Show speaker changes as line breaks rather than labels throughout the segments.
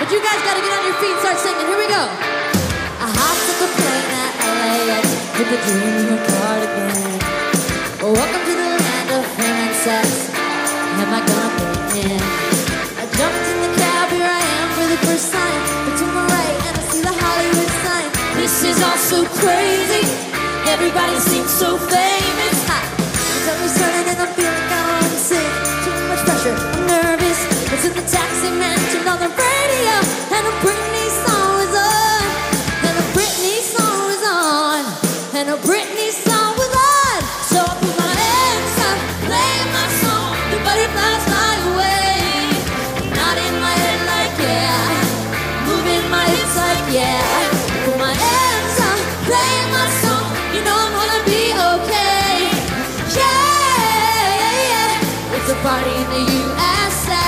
but you guys gotta get on your feet and start singing. Here we go. I hopped up a plane at LAX with a dream in your cardigan. Well, welcome to the land of fame and sex. Am I gonna fit in? I jumped in the cab, here I am for the first time. Look to my right and I see the Hollywood sign. This is all so crazy. Everybody seems so famous. The time is turning and I'm feeling kind of sick. Too much pressure, I'm nervous. It's in the taxi man, turned on the radio, and a Britney song was on. And a Britney song was on. And a Britney song was on. So I put my hands up, playing my song. The butterflies fly away. Nodding my head like yeah, moving my hips like yeah. Put my hands up, playing my song. You know I'm gonna be okay. Yeah, it's a party in the USA.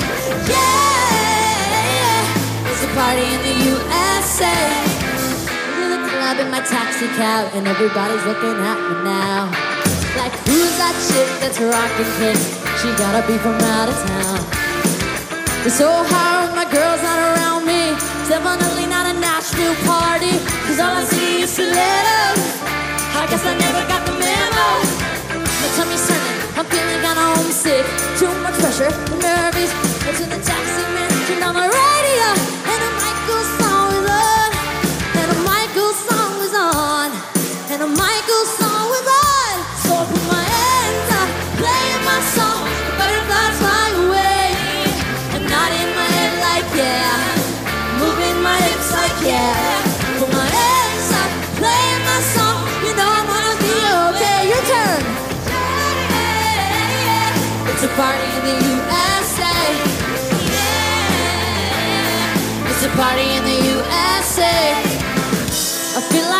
Yeah, it's a party in the USA. To the club in my taxi cab, and everybody's looking at me now. Like, who's that chick that's rocking kicks? She gotta be from out of town. It's so hard when my girl's not around me. It's definitely not a Nashville party, cause all I see is stilettos. I guess I never got the memo. My tummy's turning, I'm feeling kinda homesick. Too much pressure, I'm nervous. It's in the taxi man, turned on my radio, and a Michael song was on. And a Michael song was on. And a Michael song was on. So I put my hands up, playing my song. The butterflies fly away. And nodding my head like yeah, moving my hips like yeah. Put my hands up, playing my song. You know I'm gonna be okay. Your turn. It's a party in the USA. Yeah, it's a party in the USA. I feel